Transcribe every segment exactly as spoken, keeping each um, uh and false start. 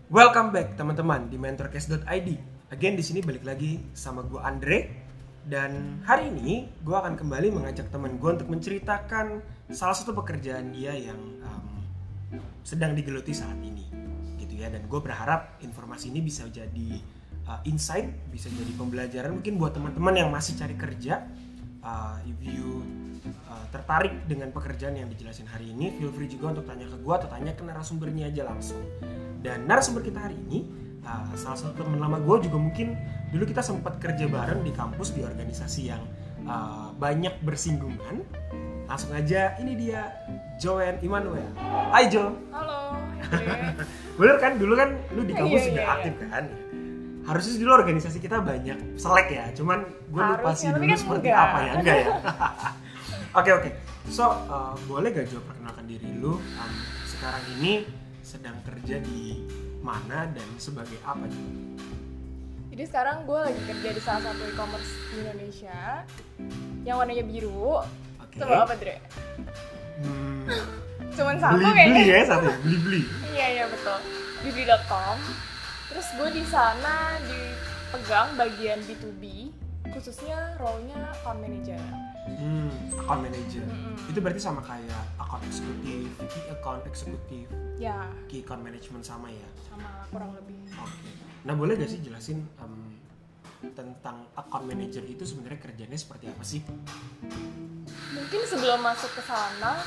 Welcome back teman-teman di mentorcast dot i d. Again di sini balik lagi sama gue Andre, dan hari ini gue akan kembali mengajak teman gue untuk menceritakan salah satu pekerjaan dia yang um, sedang digeluti saat ini, gitu ya. Dan gue berharap informasi ini bisa jadi uh, insight, bisa jadi pembelajaran mungkin buat teman-teman yang masih cari kerja. Uh, if you uh, tertarik dengan pekerjaan yang dijelasin hari ini, feel free juga untuk tanya ke gue atau tanya ke narasumbernya aja langsung. Dan narasumber kita hari ini uh, salah satu teman lama gue juga, mungkin dulu kita sempat kerja bareng di kampus di organisasi yang uh, banyak bersinggungan. Langsung aja, ini dia Joen Immanuel. Hai Jo. Halo. Bener kan, dulu kan lu di kampus iya, juga iya, aktif kan. Harusnya dulu organisasi kita banyak selek ya, cuman gue lupa sih dulu kan seperti enggak. apa ya, enggak ya. Oke oke, so uh, boleh gak Jo perkenalkan diri lu, um, sekarang ini sedang kerja di mana dan sebagai apa juga? Jadi sekarang gue lagi kerja di salah satu e-commerce di Indonesia yang warnanya biru. Oke. Coba apa, Dre? Hmm, Cuman satu beli, kayaknya. beli ya satu, beli beli. Iya iya betul. bibli dot com. Terus gue di sana dipegang bagian B to B, khususnya role-nya account manager. Hmm, account manager. Mm-mm. Itu berarti sama kayak account eksekutif, key account eksekutif, Ya, key account management sama ya. sama kurang lebih. Oke. Nah boleh gak sih jelasin um, tentang account manager itu sebenarnya kerjanya seperti apa sih? Mungkin sebelum masuk ke sana,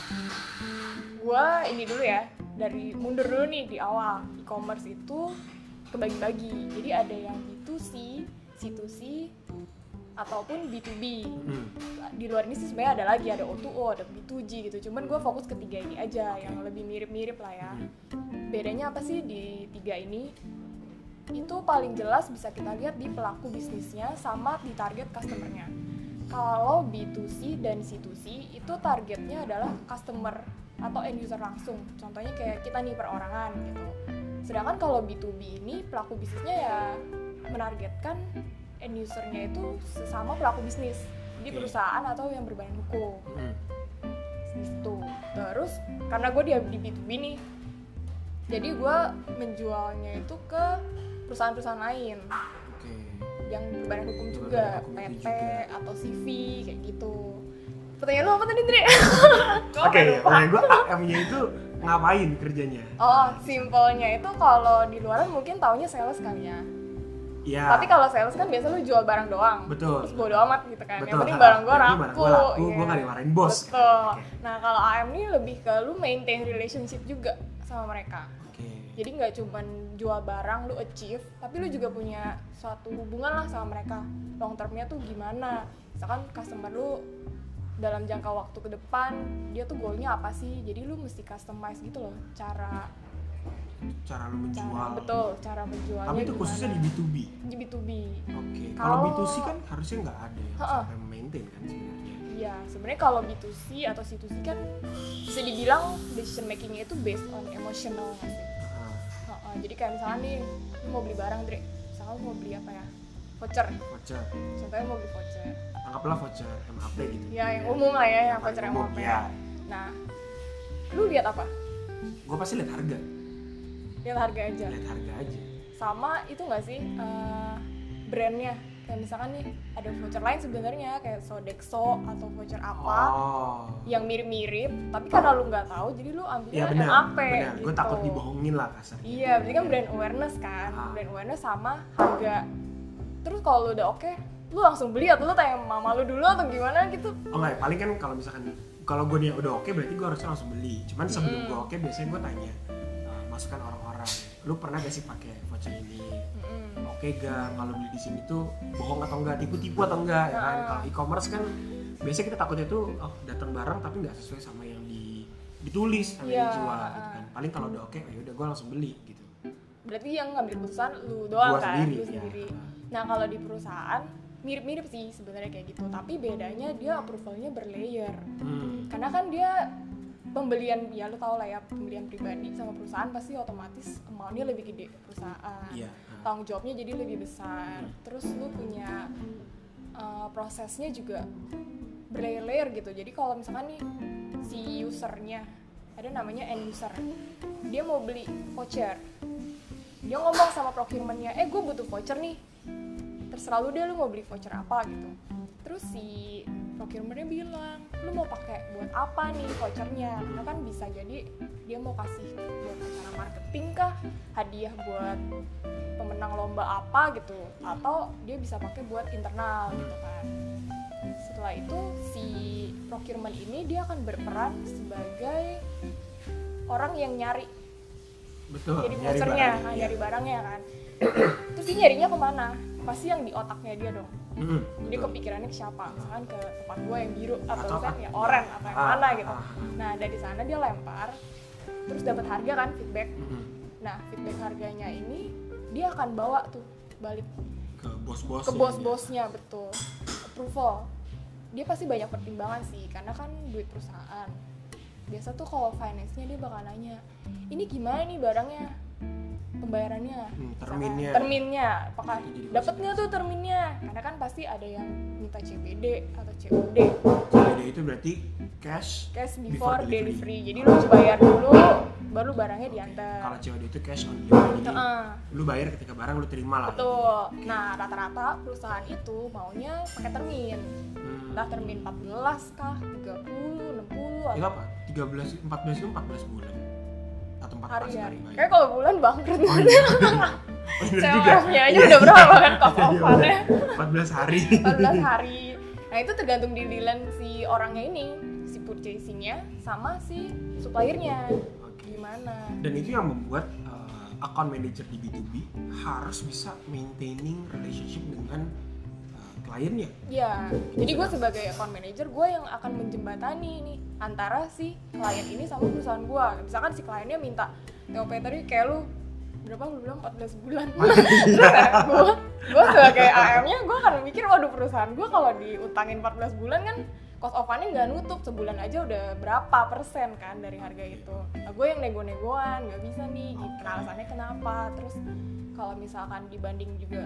gue ini dulu ya, dari mundur dulu nih di awal. E-commerce itu kebagi-bagi, jadi ada yang B to C, C to C, ataupun B to B. Hmm. Di luar ini sih sebenarnya ada lagi, ada O to O, ada B to G gitu. Cuman gue fokus ke tiga ini aja, yang lebih mirip-mirip lah ya. Bedanya apa sih di tiga ini? Itu paling jelas bisa kita lihat di pelaku bisnisnya sama di target customer-nya. Kalau B to C dan C to C itu targetnya adalah customer atau end user langsung. Contohnya kayak kita nih perorangan gitu. Sedangkan kalau B to B ini pelaku bisnisnya ya menargetkan end user-nya itu sesama pelaku bisnis. Jadi Okay. perusahaan atau yang berbadan hukum. Hmm. Gitu. Terus karena gue di, di B to B nih, jadi gue menjualnya itu ke perusahaan-perusahaan lain Oke. yang berbadan hukum Berbadan juga, hukum P itu T juga. atau C V kayak gitu. Pertanyaan lo apa tadi, Dre? Gua Oke, lupa. pertanyaan gue A M-nya itu ngapain kerjanya? Oh, simpelnya itu kalau di luaran mungkin taunya sales kali ya. Ya. Tapi kalau sales kan biasa lu jual barang doang. Betul. Terus bodo amat gitu kan. Betul. Yang penting barang gua Yang penting laku. barang gua laku, iya. gua nggak dimarahin bos. Betul. Oke. Nah, kalau A M ini lebih ke lu maintain relationship juga sama mereka. Oke. Jadi nggak cuman jual barang lu achieve, tapi lu juga punya suatu hubungan lah sama mereka. Long termnya tuh gimana? Misalkan customer lu dalam jangka waktu ke depan dia tuh goalnya apa sih? Jadi lu mesti customize gitu loh cara Cara lu menjual. cara betul cara menjualnya. Tapi itu khususnya di B to B. di B to B. Oke. Kalau Kalau- B to C kan harusnya nggak ada yang Ha-ha. sampai maintain kan sebenarnya. Iya, sebenarnya kalau B to C atau C to C kan bisa dibilang decision makingnya itu based on emotional nggak sih? Ah, Ha-ha, jadi kayak misalnya nih, lu mau beli barang, Dre. Misalnya lu mau beli apa ya? Voucher. voucher. Contohnya mau beli voucher. Anggaplah voucher M A P gitu. Ya, yang umum lah ya, yang voucher paling M A umum, P. ya. Nah, lu lihat apa? Gue pasti lihat harga. Lihat harga aja. Lihat harga aja. Sama itu nggak sih eh, brandnya? Kayak misalkan nih ada voucher lain sebenarnya kayak Sodexo atau voucher apa Oh. yang mirip-mirip, tapi karena lu nggak tahu, jadi lu ambilnya Iya benar. M A P. Benar. Gitu. Gue takut dibohongin lah kasarnya. Iya, berarti kan brand awareness kan, Ah. brand awareness sama harga. Terus kalau lu udah oke, lu langsung beli atau lu tanya mama lu dulu atau gimana gitu? Oh enggak, paling kan kalau misalkan kalau gue nih udah oke berarti gue harusnya langsung beli. Cuman sebelum Mm. gue oke biasanya gue tanya uh, masukan orang-orang. Lu pernah gak sih pakai voucher ini? Mm-mm. Oke gak? Kalau beli di sini tuh bohong atau enggak, tipu-tipu atau enggak ya kan? Ah. Kalau e-commerce kan biasanya kita takutnya tuh oh datang barang tapi nggak sesuai sama yang di, ditulis sama yang Iya, dijual ah. gitu kan. Paling kalau udah oke, oh yaudah gue langsung beli gitu. Berarti yang ngambil keputusan lu doang Gua kan, sendiri, lu ya. sendiri. Nah kalau di perusahaan mirip-mirip sih sebenarnya kayak gitu, tapi bedanya dia approvalnya berlayer. Hmm. Karena kan dia pembelian, ya lu tau lah ya, pembelian pribadi sama perusahaan pasti otomatis amount-nya lebih gede perusahaan. Iya. Tanggung jawabnya jadi lebih besar. Terus lu punya uh, prosesnya juga berlayer-layer gitu. Jadi kalau misalkan nih si usernya, ada namanya end user, dia mau beli voucher. dia ngomong sama procurement-nya, eh gue butuh voucher nih, terserah lu deh lu mau beli voucher apa gitu. Terus si procurement-nya bilang, lu mau pakai buat apa nih vouchernya? Karena kan bisa jadi dia mau kasih buat acara marketing kah, hadiah buat pemenang lomba apa gitu, atau dia bisa pakai buat internal gitu kan. Setelah itu si procurement ini dia akan berperan sebagai orang yang nyari, betul, jadi nyari vouchernya, barangnya, nah, iya. nyari barangnya kan. Terus dia nyarinya kemana? Pasti yang di otaknya dia dong. Mm, Dia betul. kepikirannya ke siapa? Misalkan ke tempat gue yang biru atau Atau misalkan apa? ya oren atau yang Ah, mana gitu. ah. Nah dari sana dia lempar, terus dapat harga kan, feedback. Mm, Nah feedback harganya ini dia akan bawa tuh balik ke bos-bos ke bos-bosnya, betul, approval. Dia pasti banyak pertimbangan sih, karena kan duit perusahaan. Biasa tuh kalau finance-nya dia bakal nanya, ini gimana nih barangnya, pembayarannya, Hmm, misalkan terminnya. terminnya, apakah Itu jadi dapat nggak tuh terminnya? Karena kan pasti ada yang minta C B D atau C O D, C B D itu berarti cash cash before before delivery. delivery. Jadi lu bayar dulu, baru barangnya diantar. Kalau C O D itu cash on delivery. Jadi Heeh. lu bayar ketika barang lu terima lah. Betul. Nah rata-rata perusahaan itu maunya pakai termin. Hmm. Entah termin empat belas kah, tiga puluh, enam puluh Itu atau apa? tiga belas, empat belas itu empat belas bulan. Atau empat belas hari. hari-hari. bayar. Kayak kalau bulan bangkrut. Oh, iya. Oh, bener C O juga. F-nya aja udah berapa kan cost-off-nya? Iya, empat belas hari. empat belas hari. Nah, itu tergantung di dealan si orangnya ini, si purchasing-nya sama si supplier-nya. Oke. Gimana? Dan itu yang membuat uh, account manager di B two B harus bisa maintaining relationship dengan uh, kliennya. Ya, jadi gue sebagai account manager, gue yang akan menjembatani nih antara si klien ini sama perusahaan gue. Misalkan si kliennya minta T O P tadi kayak lu berapa lu bilang empat belas bulan. gue gue sebagai A M-nya gue akan mikir, waduh perusahaan gue kalau diutangin empat belas bulan kan cost of fund-nya nggak nutup, sebulan aja udah berapa persen kan dari harga itu. Nah, gue yang nego-negoan nggak bisa nih, gitu. Alasannya kenapa? Terus kalau misalkan dibanding juga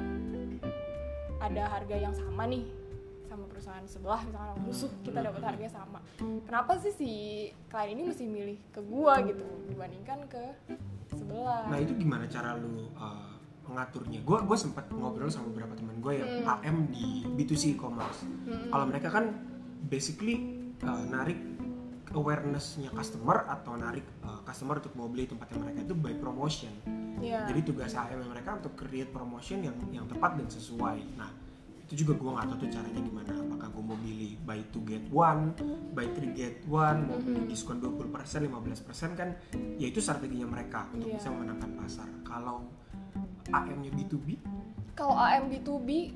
ada harga yang sama nih sama perusahaan sebelah, misalkan musuh, kita dapat harga sama, kenapa sih si klien ini mesti milih ke gua gitu dibandingkan ke sebelah? Nah itu gimana cara lu uh, mengaturnya? Gue gue sempat ngobrol sama beberapa teman gue yang Hmm. A M di B two C e-commerce. Hmm. Kalau mereka kan basically uh, narik awareness-nya customer atau narik uh, customer untuk mau beli tempatnya mereka itu by promotion. Iya. Jadi tugas A M mereka untuk create promotion yang yang tepat dan sesuai. Nah itu juga gue nggak tahu tuh caranya gimana. Apakah gue mau pilih buy two get one, buy three get one, mau beli diskon dua puluh persen, lima belas persen kan? Ya itu strateginya mereka untuk Iya. bisa memenangkan pasar. Kalau A M-nya B two B, Kalau A M B two B,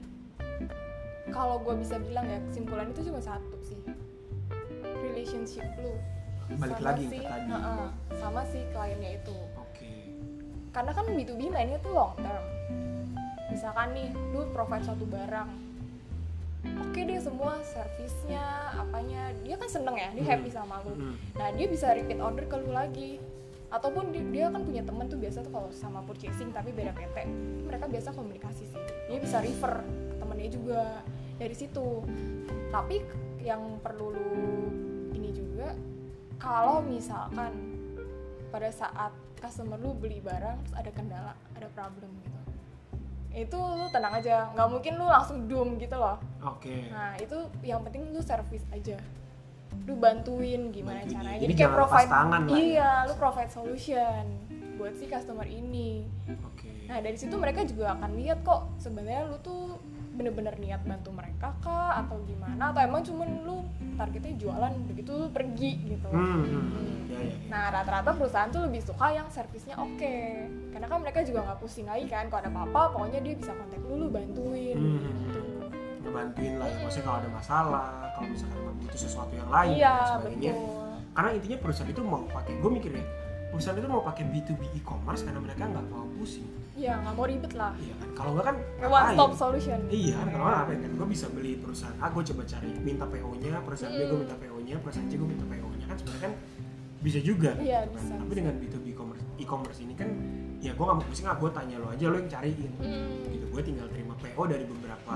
kalau gue bisa bilang ya kesimpulan itu cuma satu sih, relationship lu balik sama lagi si, ke tadi. uh-uh, sama si kliennya itu. Oke. Karena kan B two B mainnya tuh long term. Misalkan nih, lu provide satu barang, oke deh semua servisnya, apanya, dia kan seneng ya, dia Hmm. happy sama lu. Hmm. Nah dia bisa repeat order ke lu lagi. Ataupun dia, dia kan punya temen tuh biasa tuh kalau sama purchasing tapi beda P T, mereka biasa komunikasi sih. Dia bisa refer ke temennya juga dari situ. Tapi yang perlu lu ini juga, kalau misalkan pada saat customer lu beli barang terus ada kendala, ada problem gitu, itu lu tenang aja, nggak mungkin lu langsung doom gitu loh. Oke. Nah itu yang penting lu service aja, lu bantuin gimana Bantuin caranya. dia. Jadi Jadi kayak jangan lepas provide, tangan lah ya. iya, lu provide solution buat si customer ini. Oke. Nah dari situ mereka juga akan lihat kok sebenarnya lu tuh bener-bener niat bantu mereka kah atau gimana, atau emang cuman lu targetnya jualan begitu lu pergi gitu. Hmm. hmm. Ya, ya, ya. Nah rata-rata perusahaan tuh lebih suka yang servisnya oke, karena kan mereka juga nggak pusing lagi kan kalau ada apa-apa, pokoknya dia bisa kontak lu, lu bantuin Hmm. gitu. Ngebantuin lah ya, maksudnya kalau ada masalah, kalau misalkan emang butuh sesuatu yang lain Iya dan sebagainya. betul. Karena intinya perusahaan itu mau pakai, gue mikir ya, perusahaan itu mau pakai B two B e-commerce karena mereka nggak mau pusing. Iya nggak mau ribet lah, Iya kan, kalau nggak kan one stop ngapain? solution. Iya kan, kalau nggak ngapain kan, gue bisa beli perusahaan A, gue coba cari minta P O-nya, perusahaan B gue minta P O-nya, perusahaan C gue minta P O-nya, kan sebenarnya kan bisa juga. Iya, gitu kan. bisa, Tapi bisa. dengan B two B e-commerce, e-commerce ini kan, ya gue nggak mau pusing, ah gue tanya lo aja, lo yang cariin. Hmm, Gitu, gue tinggal terima P O dari beberapa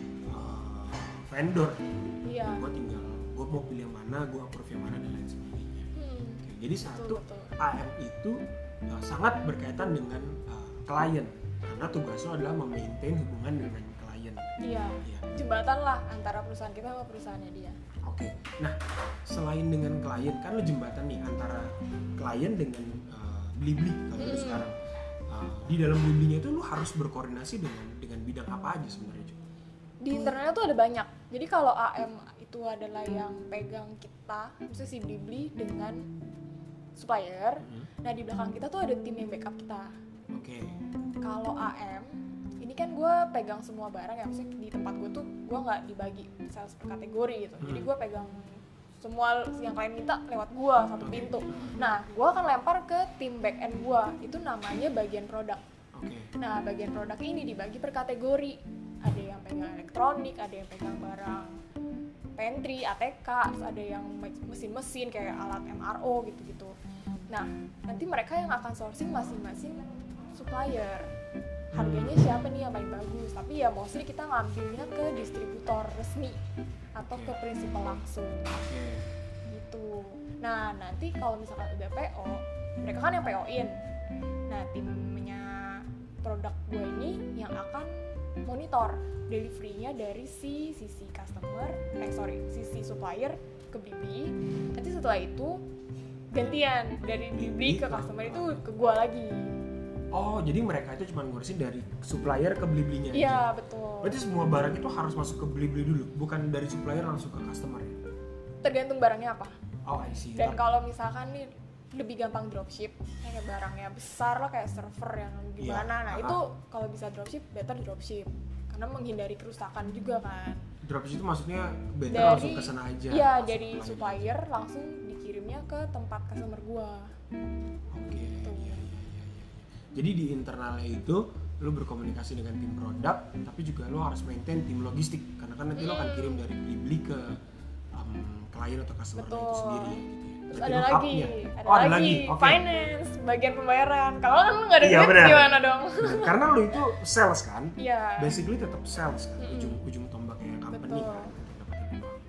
uh, vendor. iya. Gue tinggal, gue mau pilih yang mana, gue approve yang mana dan lain sebagainya. Hmm, Oke, jadi satu betul. A M itu uh, sangat berkaitan dengan uh, klien, karena tugas lo adalah memaintain hubungan dengan klien. Iya. Iya. Jembatan lah antara perusahaan kita sama perusahaannya dia. Oke. Nah, selain dengan klien, kan lo jembatan nih antara klien dengan uh, Blibli kalau hmm. sekarang. Uh, di dalam Bliblinya itu lo harus berkoordinasi dengan dengan bidang apa aja sebenarnya, Jo? Di internalnya tuh ada banyak. Jadi kalau A M itu adalah yang pegang kita, misalnya si Blibli dengan supplier. Hmm. Nah di belakang kita tuh ada tim yang backup kita. Oke. Okay. Kalau A M, ini kan gue pegang semua barang ya, maksudnya di tempat gue tuh gue nggak dibagi sales per kategori gitu. Hmm. Jadi gue pegang semua yang klien minta lewat gue satu okay. pintu. Nah gue akan lempar ke tim back end gue, itu namanya bagian produk. Okay. Nah bagian produk ini dibagi per kategori. Ada yang pegang elektronik, ada yang pegang barang pantry, A T K, terus ada yang mesin-mesin kayak alat M R O gitu-gitu. Nah, nanti mereka yang akan sourcing masing-masing supplier. Harganya siapa nih yang paling bagus? Tapi ya mostly kita ngambilnya ke distributor resmi atau ke prinsipal langsung. Gitu. Nah, nanti kalau misalkan udah P O, mereka kan yang P O-in. Nah, timnya produk gue ini yang akan monitor delivery-nya dari si sisi customer, eh sorry, sisi supplier ke Blibli. Nanti setelah itu gantian dari Blibli ke customer itu ke gua lagi. Oh, jadi mereka itu cuma ngurusin dari supplier ke Bliblinya. Iya, betul. Berarti semua barang itu harus masuk ke Blibli dulu, bukan dari supplier langsung ke customer ya? Tergantung barangnya apa. Oh, I see. Dan kalau misalkan nih lebih gampang dropship, kayak barangnya besar lah kayak server yang gimana. Ya. Nah, itu kalau bisa dropship, better dropship. Karena menghindari kerusakan juga kan. Dropship itu maksudnya better dari, langsung ke sana aja. Iya, dari supplier aja. Langsung dikirimnya ke tempat customer gua. Oke. Okay. Gitu. Ya, ya, ya, ya. Jadi di internalnya itu lo berkomunikasi dengan tim produk, tapi juga lo harus maintain tim logistik karena kan nanti hmm. lo akan kirim dari Blibli ke um, klien atau customer itu sendiri gitu ya. Terus ada lagi, ada, oh, ada lagi, lagi. Okay. Finance, bagian pembayaran. Kalau kan lu nggak ada iya, duit gimana dong? Bener. Karena lu itu sales kan, yeah. basically tetap sales kan, mm-hmm. ujung-ujung tombaknya company Betul. kan, untuk dapetin uang.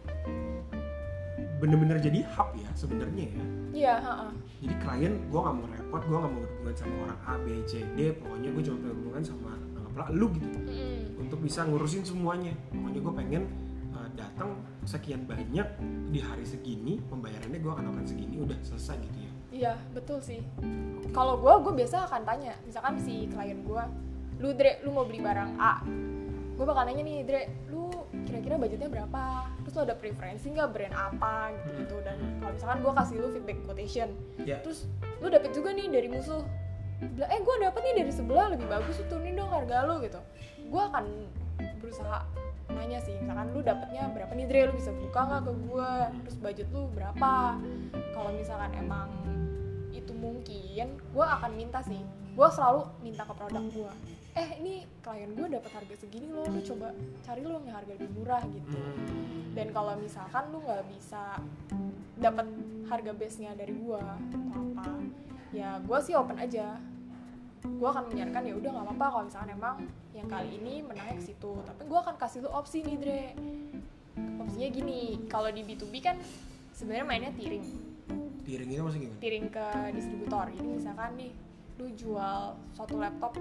Bener-bener jadi hub ya sebenarnya ya. Iya. Yeah, uh-uh. Jadi klien, gue nggak mau repot, gue nggak mau berhubungan sama orang A, B, C, D, pokoknya gue cuma berhubungan sama anggaplah lu gitu, mm-hmm. untuk bisa ngurusin semuanya. Pokoknya gue pengen datang sekian banyak di hari segini, pembayarannya gue akan akan segini, udah selesai gitu ya. Iya, betul sih. Okay. Kalau gue, gue biasa akan tanya, misalkan si klien gue, lu Dre, lu mau beli barang A, gue bakal nanya nih, Dre, lu kira-kira budgetnya berapa? Terus lu ada preferensi nggak brand apa gitu-gitu. Dan kalau misalkan gue kasih lu feedback quotation, yeah. terus lu dapet juga nih dari musuh, bilang, eh gue dapet nih dari sebelah lebih bagus, tuh turunin dong harga lu gitu. Gue akan berusaha nanya sih, misalkan lu dapetnya berapa nih Dre, lu bisa buka nggak ke gue, terus budget lu berapa. Kalau misalkan emang itu mungkin, gue akan minta sih, gue selalu minta ke produk gue, eh ini klien gue dapat harga segini loh, lu coba cari lu yang harga lebih murah gitu. Dan kalau misalkan lu nggak bisa dapat harga base nya dari gue atau apa, ya gue sih open aja, gue akan menyarankan ya udah nggak apa-apa kalau misalkan emang yang kali ini menangnya ke situ, tapi gue akan kasih lu opsi nih Dre. Opsinya gini, kalau di B two B kan sebenarnya mainnya tiring. Tiring itu maksudnya gimana? Tiring ke distributor. Jadi misalkan nih lu jual suatu laptop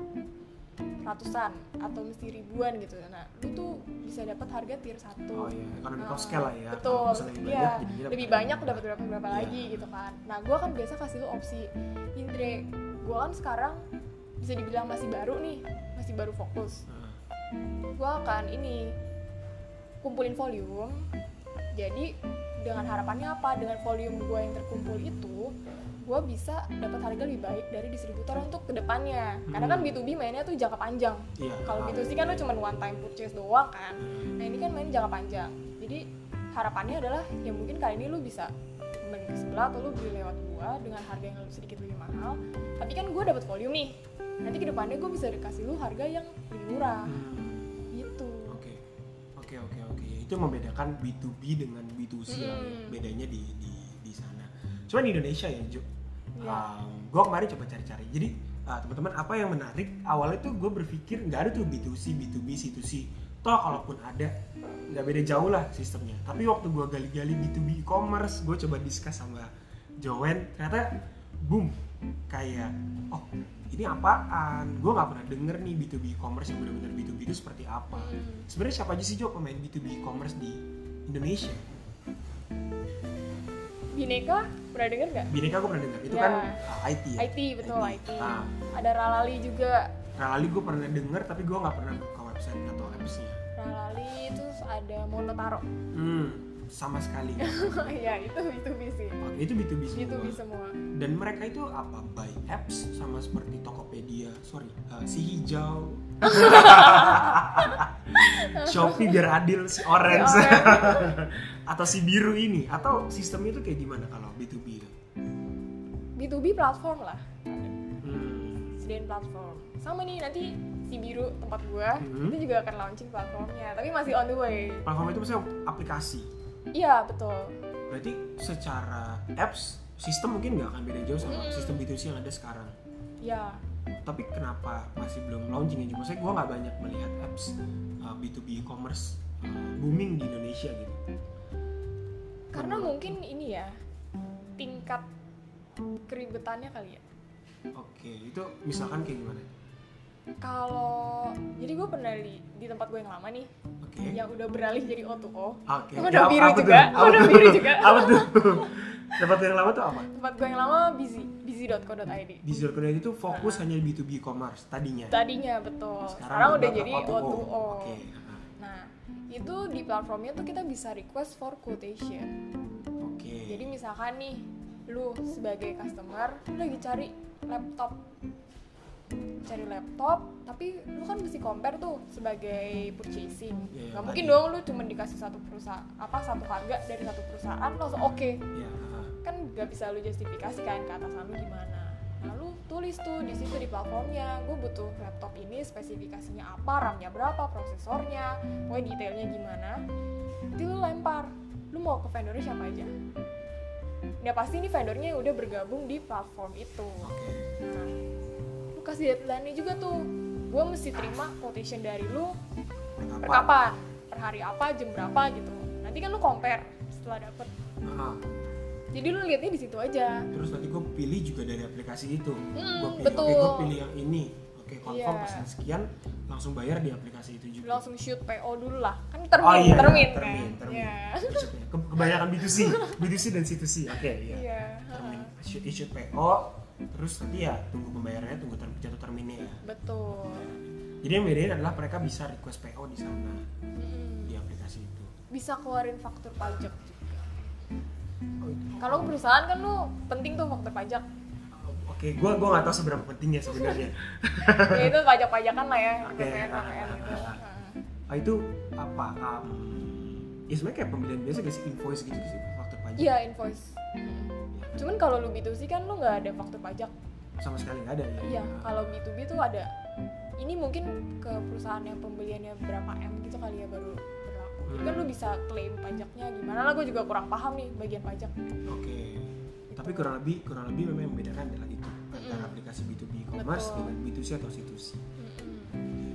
ratusan atau mesti ribuan gitu, nah lu tuh bisa dapat harga tier satu. Oh iya, economy of scale lah ya. Betul. Iya, lebih banyak dapat berapa berapa yeah. lagi gitu kan. Nah gue kan biasa kasih lu opsi, Indre, gue kan sekarang bisa dibilang masih baru nih, masih baru fokus. Gue akan ini kumpulin volume. Jadi dengan harapannya apa? Dengan volume gue yang terkumpul itu, gue bisa dapat harga lebih baik dari distributor untuk kedepannya. Karena kan B two B mainnya tuh jangka panjang. Iya, kalau B two C kan lo cuma one time purchase doang kan. Nah ini kan main jangka panjang. Jadi harapannya adalah ya mungkin kali ini lo bisa beli ke sebelah atau lo beli lewat gue dengan harga yang lebih sedikit lebih mahal. Tapi kan gue dapat volume nih. Nanti kedepannya gue bisa dikasih lo harga yang lebih murah. Hmm. Gitu. Oke, oke, oke, oke. Itu membedakan B two B dengan B two C hmm. lah. Bedanya di di di sana. Cuma di Indonesia ya, Jo. Ya. Um, gue kemarin coba cari-cari. Jadi uh, teman-teman, apa yang menarik awalnya tuh gue berpikir nggak ada tuh B two C, B two B, C two C. Toh kalaupun ada nggak beda jauh lah sistemnya. Tapi waktu gue gali-gali B two B e-commerce, gue coba discuss sama Jowen, ternyata boom, kayak oh ini apaan? Gue nggak pernah denger nih B two B e-commerce yang benar-benar B two B itu seperti apa. Hmm. Sebenarnya siapa aja sih Jo pemain B two B e-commerce di Indonesia? Bineka pernah denger nggak? Bineka gue pernah dengar, itu Ya. kan uh, I T ya? I T betul I T. Nah, Ada Ralali juga. Ralali gue pernah denger tapi gue nggak pernah buka website atau apps-nya. Ralali terus ada Monotaro. Hmm, sama sekali. Ya itu B two B sih. Oke, itu B two B semua. B two B semua. Dan mereka itu apa? Buy apps sama seperti Tokopedia, sorry, uh, si hijau, Shopee biar adil, si orange, Si orange. atau si biru ini, atau sistemnya itu kayak gimana kalau B two B itu? B two B platform lah. Hmm. Sediain platform. Sama nih nanti si biru tempat gua Hmm. itu juga akan launching platformnya, tapi masih on the way. Platform itu maksudnya aplikasi. Iya betul. Berarti secara apps sistem mungkin nggak akan beda jauh sama Hmm. sistem B two C yang ada sekarang. Ya. Tapi kenapa masih belum launching aja? Maksudnya gue nggak banyak melihat apps uh, B two B e-commerce uh, booming di Indonesia gitu. Karena mungkin ini ya tingkat keribetannya kali ya. Oke, itu misalkan kayak gimana? Kalau jadi gue pernah di, di tempat gue yang lama nih, Oke. yang udah beralih jadi O two O. Oke. Udah Ya, biru apa juga, tuh? Apa udah tuh? biru juga. Apa tuh? Tempat yang lama tuh apa? Tempat gue yang lama busy, busy dot co dot i d. Di Zero Connect itu fokus hanya B two B e-commerce tadinya. Tadinya betul. Sekarang Sekarang, udah berubah jadi ke O two O. Oke. Nah, itu di platformnya tuh kita bisa request for quotation. Oke. Jadi misalkan nih, lu sebagai customer, lu lagi cari laptop. Cari laptop, tapi lu kan mesti compare tuh sebagai purchasing. Ya, ya, Gak mungkin tadi. dong lu cuma dikasih satu perusahaan, apa satu harga dari satu perusahaan langsung oke. Ya. Kan gak bisa lu justifikasi kan ke atasan lu gimana. Nah lu tulis tuh di situ di platformnya, gue butuh laptop ini spesifikasinya apa, RAM-nya berapa, prosesornya, pokoknya detailnya gimana. Nanti lu lempar, lu mau ke vendornya siapa aja. Ya pasti nih vendornya udah bergabung di platform itu. Oke. Nah, lu kasih deadline-nya juga tuh. Gue mesti terima quotation dari lu per Apa? kapan, per hari apa, jam berapa gitu. Nanti kan lu compare setelah dapet. Aha. Jadi lu liatnya di situ aja. Terus nanti gue pilih juga dari aplikasi itu. Hmm, Gue pilih, betul. oke gue pilih yang ini. Oke, confirm Iya. pesan sekian, langsung bayar di aplikasi itu Lu juga. langsung shoot P O dulu lah. Kan termin, Oh iya, termin, termin, kan. termin. Iya. Ke- Kebanyakan B two C, B two C dan C two C. Oke, iya. Iya. Termin, ha. shoot, shoot P O, terus nanti ya tunggu pembayarannya, tunggu ter- jatuh terminnya ya. Betul. Jadi yang bedain adalah mereka bisa request P O di sana, Mm-mm. di aplikasi itu. Bisa keluarin faktur pajak juga. Oh, itu. Kalau perusahaan kan lu penting tuh faktur pajak. Oke, gue gue nggak tahu seberapa pentingnya sebenarnya. Ya itu pajak-pajakan lah ya, Oke. P P N, P P N gitu. Ha. Ah, itu apa? Um, ya sebenarnya kayak pembelian biasa kayak invoice gitu sih, faktur pajak. Iya, invoice. Cuman kalau lu B two C kan lu nggak ada faktur pajak. Sama sekali nggak ada ya. Iya, kalau B two B tuh ada. Ini mungkin ke perusahaan yang pembeliannya berapa M gitu kali ya baru berlaku. Jadi kan lu bisa klaim pajaknya gimana lah, gue juga kurang paham nih bagian pajak. Oke. Tapi kurang lebih kurang lebih memang yang membedakan adalah itu antara Mm-mm. aplikasi B two B e-commerce Betul. dengan B two C atau C two C. Mm-mm.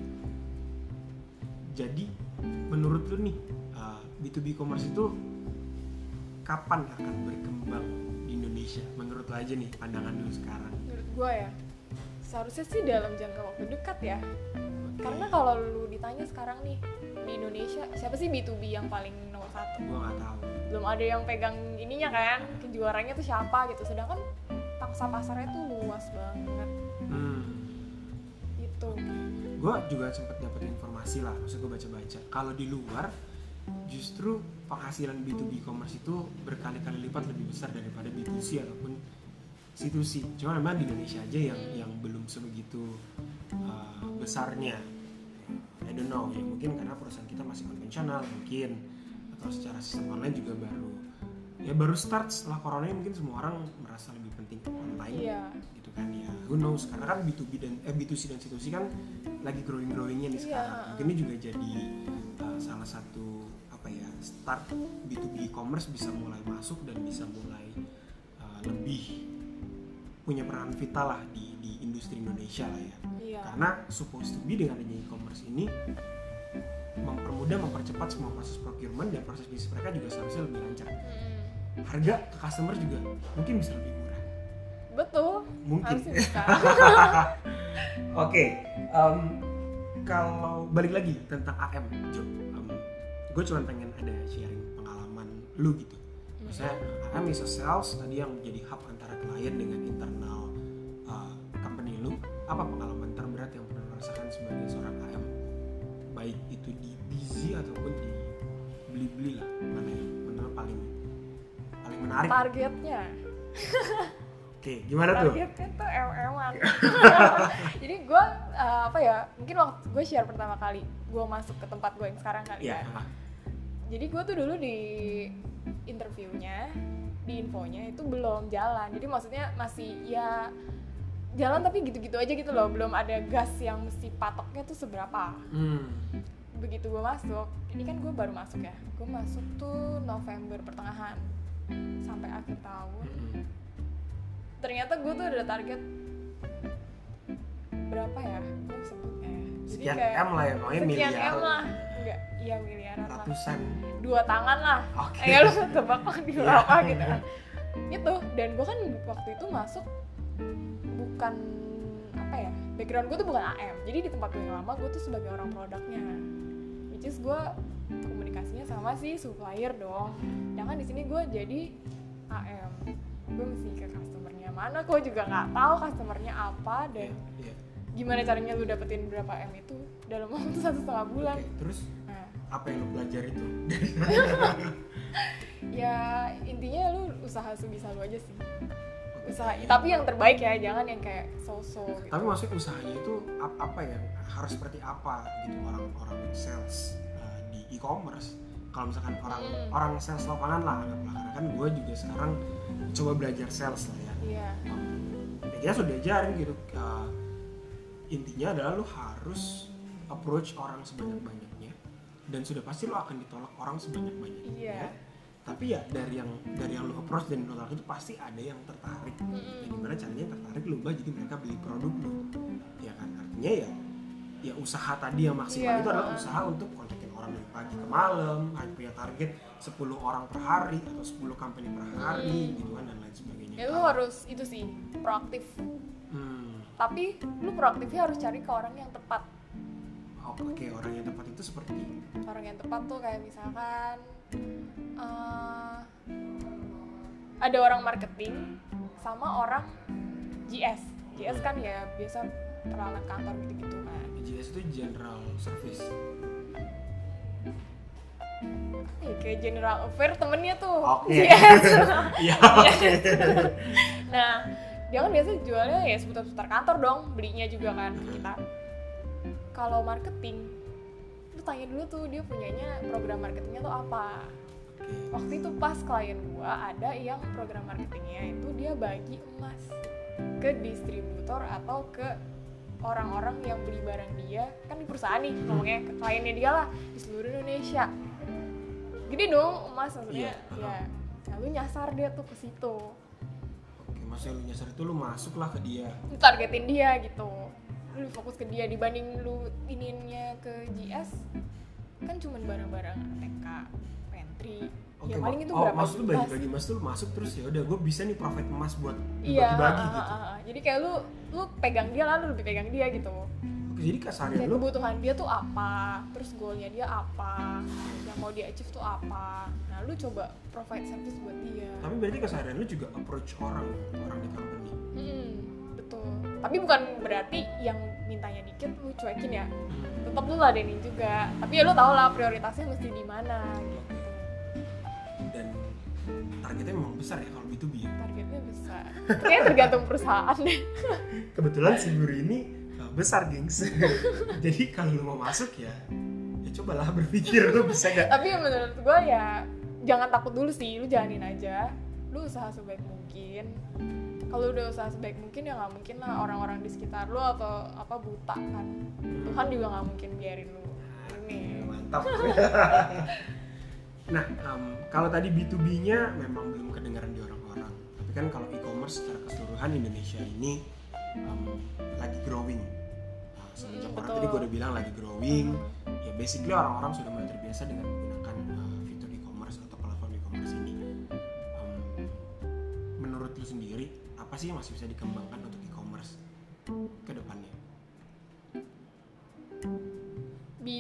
Jadi menurut lu nih uh, B two B e-commerce itu kapan akan berkembang di Indonesia? Menurut lu aja nih pandangan lu sekarang. Menurut gue ya, seharusnya sih dalam jangka waktu dekat ya. Oke. Karena kalau lu ditanya sekarang nih di Indonesia siapa sih B two B yang paling nomor satu? Gua nggak tahu. Belum ada yang pegang ininya kan, kejuaranya tuh siapa gitu. Sedangkan pangsa pasarnya tuh luas banget Hmm. gitu. Gue juga sempat dapat informasi lah, maksud gue baca-baca. Kalau di luar, justru penghasilan B two B e-commerce itu berkali-kali lipat lebih besar daripada B two C ataupun C two C. Cuma memang di Indonesia aja yang yang belum sebegitu uh, besarnya. I don't know, ya mungkin karena perusahaan kita masih konvensional mungkin, atau secara sistem online juga baru ya baru start setelah corona ini, mungkin semua orang merasa lebih penting online. Iya. Gitu kan ya, who knows, karena kan B two B dan eh, B two C dan C two C kan lagi growing growingnya nih Iya. sekarang. Mungkin ini juga jadi uh, salah satu apa ya, start B two B e-commerce bisa mulai masuk dan bisa mulai uh, lebih punya peran vital lah di, di industri Indonesia lah ya. Iya. Karena supposed to be dengan adanya e-commerce ini mempermudah, mempercepat semua proses procurement dan proses bisnis mereka juga seharusnya lebih lancar. Mm-mm. Harga ke customer juga mungkin bisa lebih murah. Betul. Mungkin. Harusnya bisa. Oke, em, kalau balik lagi tentang A M, Jo, em, gue cuma pengen ada sharing pengalaman lu gitu. Misalnya A M is a sales, tadi yang jadi hub antara klien dengan internal uh, company lu. Apa pengalaman terberat yang pernah lu rasakan sebagai seorang A M? Baik itu di Busy ataupun di Blibli lah, mana yang menurut paling paling menarik? Targetnya. Oke, gimana tuh? Targetnya tuh em-eman. Jadi gue uh, apa ya? Mungkin waktu gue share pertama kali gue masuk ke tempat gue yang sekarang kali Iya. ya. Jadi gue tuh dulu di interviewnya, di infonya itu belum jalan. Jadi maksudnya masih ya jalan tapi gitu-gitu aja gitu loh. Belum ada gas yang mesti patoknya tuh seberapa. Hmm. Begitu gue masuk, ini kan gue baru masuk ya. Gue masuk tuh November pertengahan sampai akhir tahun. Hmm. Ternyata gue tuh ada target berapa ya? Gue sebutnya ya. Jadi Sekian kayak M lah ya, pokoknya sekian miliar. M lah. Enggak, iya miliaran lah. Ratusan. Dua tangan lah. Oke. Kayak lu tebak lah di Iya. berapa gitu kan. Itu, dan gue kan waktu itu masuk bukan apa ya, background gue tuh bukan A M. Jadi di tempat gue yang lama gue tuh sebagai orang produknya, which is gue komunikasinya sama si supplier dong. Sedangkan di sini gue jadi A M, gue mesti ke customernya mana, gue juga nggak tahu customernya apa dan Iya. gimana caranya lu dapetin berapa M itu dalam waktu satu setengah bulan. Oke, terus Nah, apa yang lu pelajari itu? ya intinya lu usaha sebisa lu aja sih. Usaha, Oke. tapi yang terbaik ya, jangan yang kayak so-so gitu. Tapi maksudnya usahanya itu ap- apa ya? Harus seperti apa gitu orang-orang sales uh, di e-commerce? Kalau misalkan orang Hmm. orang sales lapangan lah, anggaplah, karena kan gue juga sekarang coba belajar sales lah ya. Iya. Um, ya kita sudah diajarin gitu. Uh, intinya adalah lu harus approach orang sebanyak-banyaknya dan sudah pasti lu akan ditolak orang sebanyak-banyaknya. Iya. Tapi ya dari yang dari yang lu approach dan ditolak itu pasti ada yang tertarik. Mm-mm. Ya gimana caranya yang tertarik lu ubah jadi mereka beli produk lu. Ya kan, artinya ya ya usaha tadi yang maksimal Iya. itu adalah usaha untuk kontakin orang dari pagi ke malam, hanya punya target sepuluh orang per hari atau sepuluh company per hari gitu kan, dan lain sebagainya. Ya lu harus itu sih proaktif. Hmm. Tapi lu proaktifnya harus cari ke orang yang tepat. Oh, Oke, orang yang tepat itu seperti Orang yang tepat tuh kayak misalkan eh, ada orang marketing sama orang G S. G S kan ya biasa peralatan kantor gitu-gitu kan. G S itu General Service. Eh, kayak General Affair temennya tuh Oke. G S. Iya. Oke. Nah, dia kan biasa jualnya ya seputar-seputar kantor dong, belinya juga kan ke kita. Kalau marketing, lu tanya dulu tuh dia punyanya program marketingnya tuh apa. Waktu itu pas klien gua ada yang program marketingnya itu dia bagi emas ke distributor atau ke orang-orang yang beli barang dia, kan di perusahaan nih ngomongnya ke kliennya dia lah di seluruh Indonesia. Gede dong emas maksudnya. Iya. Ya, nah lu nyasar dia tuh ke situ. Oke, maksudnya lu nyasar itu lu masuk lah ke dia. Lu targetin dia gitu, lu fokus ke dia dibanding lu ininya ke G S kan cuman barang-barang A T K, pantry. Oke, Ya paling mak- itu oh, berapa maksud lu juta bagi-bagi emas tuh lu masuk terus ya udah gue bisa nih profit emas buat Iya, dibagi-bagi ah, gitu. ah, ah. Jadi kayak lu lu pegang dia lalu lebih pegang dia gitu. Oke, jadi kasarnya Kayak lu kebutuhan dia tuh apa, terus goalnya dia apa, yang mau dia achieve tuh apa. Nah lu coba provide service buat dia. tapi berarti kasarnya lu juga approach orang orang di company. Hmm, betul. Tapi bukan berarti yang mintanya dikit lu cuekin ya. Tetap lu ladenin juga. Tapi ya lu tau lah prioritasnya mesti di mana gitu. Dan targetnya memang besar ya kalau B two B ya. Targetnya besar. Kayaknya tergantung perusahaan deh. Kebetulan si Guru ini uh, besar, gengs. Jadi kalau lu mau masuk ya, ya cobalah berpikir lu bisa gak. Tapi menurut gue ya jangan takut dulu sih, lu jalanin aja. Lu usaha sebaik mungkin. Kalau udah usaha sebaik mungkin ya nggak mungkin lah orang-orang di sekitar lu atau apa buta kan. Tuhan juga nggak mungkin biarin lu ini. Mantap. Nah, um, kalau tadi B two B-nya memang belum kedengaran di orang-orang. Tapi kan kalau e-commerce secara keseluruhan Indonesia ini um, lagi growing. Nah, semenjak Hmm, orang betul. tadi gue udah bilang lagi growing, ya basically orang-orang sudah mulai terbiasa dengan menggunakan uh, fitur e-commerce atau platform e-commerce ini. Um, menurut lu sendiri, apa sih yang masih bisa dikembangkan untuk e-commerce ke depannya?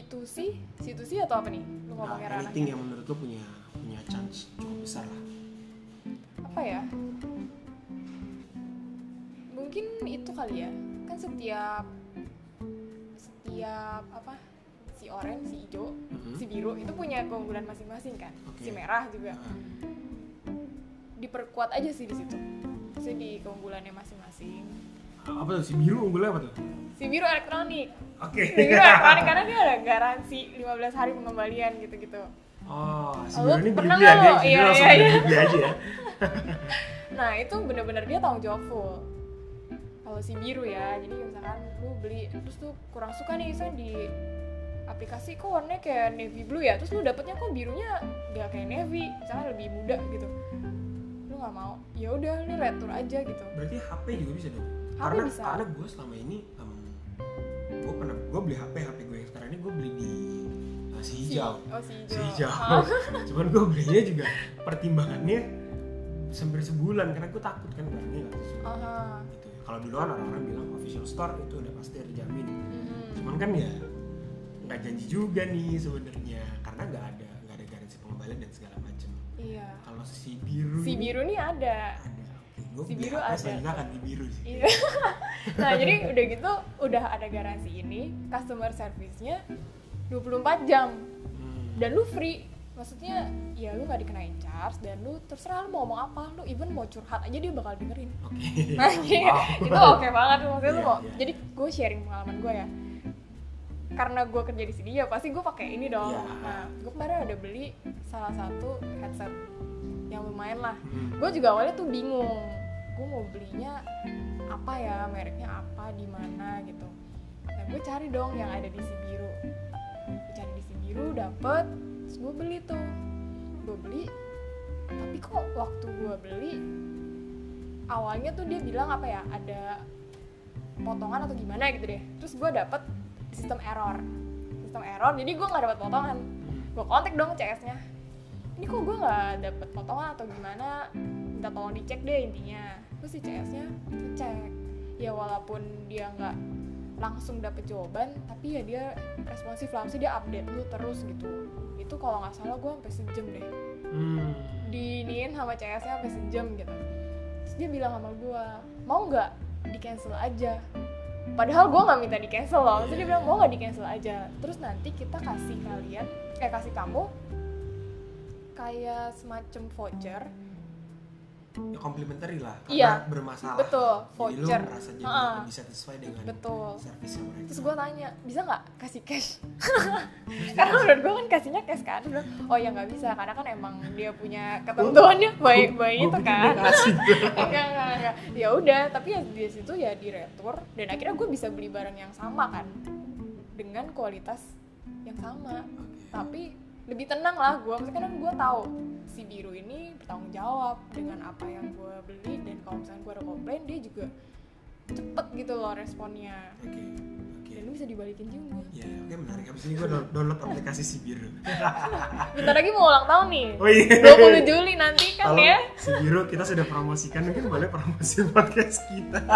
to C, C to C atau apa nih? Lu Nah, ngomongnya ranahnya? anything yang menurut lu punya punya chance cukup besar lah. Apa ya? Mungkin itu kali ya. Kan setiap setiap apa? Si oranye, si hijau, Mhm. si biru itu punya keunggulan masing-masing kan. Oke. Si merah juga. Nah, Diperkuat aja sih di situ. Maksudnya di keunggulannya masing-masing. apa tuh si biru unggulnya apa tuh? Si biru elektronik. Oke. Si biru elektronik karena dia ada garansi lima belas hari pengembalian gitu-gitu. Oh, si Lu biru ini pernah beli-beli nggak aja, lo? si Iya, biru langsung iya, iya. beli-beli aja ya. Nah itu bener-bener dia tanggung jawab full. Kalau si biru ya, jadi misalkan lu beli terus tuh kurang suka nih misalnya di aplikasi kok warnanya kayak navy blue ya, terus lu dapetnya kok birunya gak kayak navy, misalnya lebih muda gitu, lu nggak mau, ya udah lu retur aja gitu. Berarti H P juga bisa dong? H P karena bisa. karena gue selama ini um, gue pernah gue beli H P H P gue yang sekarang ini gue beli di uh, si hijau. Si, oh si hijau. Si hijau. Ah. Cuman gue belinya juga pertimbangannya sampai sebulan karena gue takut kan barangnya nggak sesuai. Aha. Gitu. Kalau dulu kan orang-orang bilang official store itu udah pasti terjamin. Hmm. Cuman kan ya nggak janji juga nih sebenarnya karena nggak ada nggak ada garansi pengembalian dan segala macam. Iya. Kalau si biru Si ini biru nih ada. ada. Oke, gue Si beli biru H P ada. selanjutnya akan di biru sih. Iya. Nah jadi udah gitu udah ada garansi ini, customer service-nya dua puluh empat jam Hmm. dan lu free. Maksudnya ya lu nggak dikenain charge dan lu terserah lu mau ngomong apa, lu even mau curhat aja dia bakal dengerin. Oke. Nah jadi Wow. itu oke banget maksudnya lu Iya, mau. iya. Jadi gue sharing pengalaman gue ya. Karena gue kerja di sini ya pasti gue pakai ini dong. Iya. Nah gue kemarin ada beli salah satu headset yang lumayan lah. Hmm. Gue juga awalnya tuh bingung, gue mau belinya apa ya, mereknya apa, di mana gitu. Nah gue cari dong yang ada di si biru, gue cari di si biru dapet, terus gue beli tuh, gue beli. Tapi kok waktu gue beli awalnya tuh dia bilang apa ya, ada potongan atau gimana gitu deh. Terus gue dapet sistem error, sistem error. Jadi gue nggak dapet potongan. Gue kontak dong C S-nya. Ini kok gue nggak dapet potongan atau gimana? Minta tolong dicek deh intinya. Terus si C S-nya ngecek. Ya walaupun dia nggak langsung dapet jawaban, tapi ya dia responsif lah. Maksudnya dia update lu terus gitu. Itu kalau nggak salah gue sampai sejam deh. Hmm. Diinin sama C S-nya sampai sejam gitu. Terus dia bilang sama gue, mau nggak di cancel aja? Padahal gue nggak minta di cancel loh. Terus dia bilang mau nggak di cancel aja. Terus nanti kita kasih kalian, eh kasih kamu kayak semacam voucher. Ya komplementari lah karena Iya, bermasalah. betul, Jadi voucher. lu merasa jadi Ha-ha. lebih satisfied dengan Betul. servisnya mereka. Terus gue tanya, bisa nggak kasih cash? Karena menurut gue kan kasihnya cash kan. Dia bilang, oh ya nggak bisa karena kan emang dia punya ketentuannya baik baik itu kan. Enggak enggak enggak. Ya udah, tapi ya di situ ya di retur dan akhirnya gue bisa beli barang yang sama kan dengan kualitas yang sama. Oke. Tapi lebih tenang lah gue, maksudnya kan gue tahu si biru ini bertanggung jawab dengan apa yang gue beli dan kalau misalnya gue ada komplain dia juga cepet gitu loh responnya. Oke. Oke. Dan lu bisa dibalikin juga. Ya, oke menarik. Abis ini gue download aplikasi si biru. Bentar lagi mau ulang tahun nih. Oh iya. dua puluh Juli nanti kan Kalau ya. si biru kita sudah promosikan, mungkin boleh promosi podcast kita.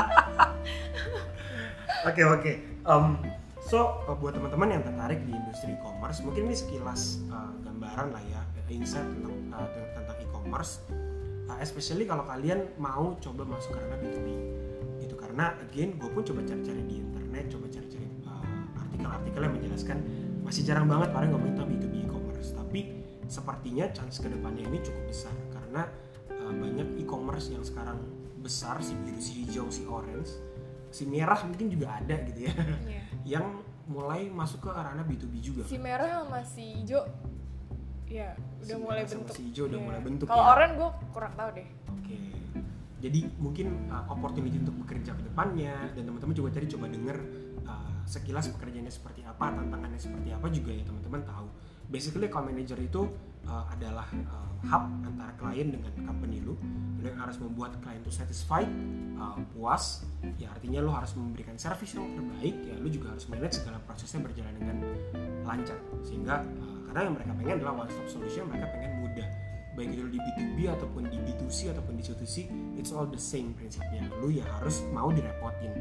Oke oke. Um, so uh, buat teman-teman yang tertarik di industri e-commerce, mungkin ini sekilas uh, gambaran lah ya, insight tentang uh, tentang e-commerce. Uh, especially kalau kalian mau coba masuk ke ranah B two B, gitu. Karena again, gue pun coba cari-cari di internet, coba cari-cari uh, artikel-artikel yang menjelaskan masih jarang banget orang ngomongin tentang B two B e-commerce. Tapi sepertinya chance kedepannya ini cukup besar karena uh, banyak e-commerce yang sekarang besar, si biru, si hijau, si orange, si merah mungkin juga ada gitu ya, Iya. yang mulai masuk ke ranah B two B juga. Si merah sama si hijau ya udah Si mulai merah sama bentuk. si hijau udah Iya. mulai bentuk Kalau ya. oranye gue kurang tahu deh. Oke. Jadi mungkin uh, opportunity untuk bekerja ke depannya dan teman-teman juga tadi coba denger uh, sekilas pekerjaannya seperti apa, tantangannya seperti apa juga ya teman-teman tahu. Basically account manager itu uh, adalah uh, hub antara klien dengan company lu. Lu yang harus membuat klien itu satisfied, uh, puas. Ya artinya lu harus memberikan service yang terbaik. Ya lu juga harus manage segala prosesnya berjalan dengan lancar. Sehingga uh, karena yang mereka pengen adalah one stop solution, mereka pengen mudah. Baik itu di B two B ataupun di B two C ataupun di C two C, it's all the same prinsipnya. Lu ya harus mau direpotin.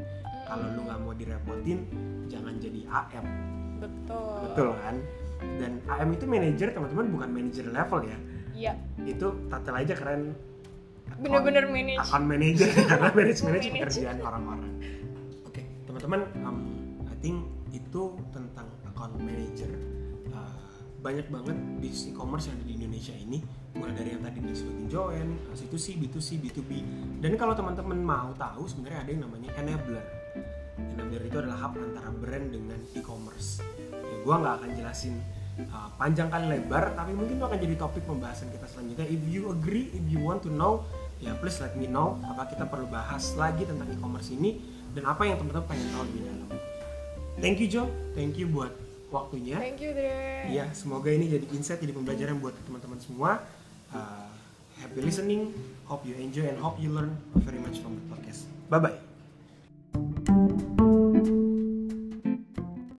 Kalau lu nggak mau direpotin, jangan jadi A M. Betul. Betul kan? Dan A M itu manajer, teman-teman, bukan manajer level ya. Iya. Itu title aja keren. Bener-bener manage. Account manager karena manage manage Manage. pekerjaan orang-orang. Oke, teman-teman, um, I think itu tentang account manager. Uh, banyak banget bisnis e-commerce yang ada di Indonesia ini, mulai dari yang tadi disebutin Joen, C dua C, B dua C, B dua B. Dan kalau teman-teman mau tahu, sebenarnya ada yang namanya enabler. Enabler itu adalah hub antara brand dengan e-commerce. Ya, gua nggak akan jelasin uh, panjang kali lebar, tapi mungkin itu akan jadi topik pembahasan kita selanjutnya. If you agree, if you want to know, ya please let me know apa kita perlu bahas lagi tentang e-commerce ini dan apa yang teman-teman pengen tahu lebih dalam. Thank you Jo, thank you buat waktunya. Thank you Dre. Ya, semoga ini jadi insight, jadi pembelajaran buat teman-teman semua. Uh, happy listening, hope you enjoy and hope you learn very much from the podcast. Bye bye.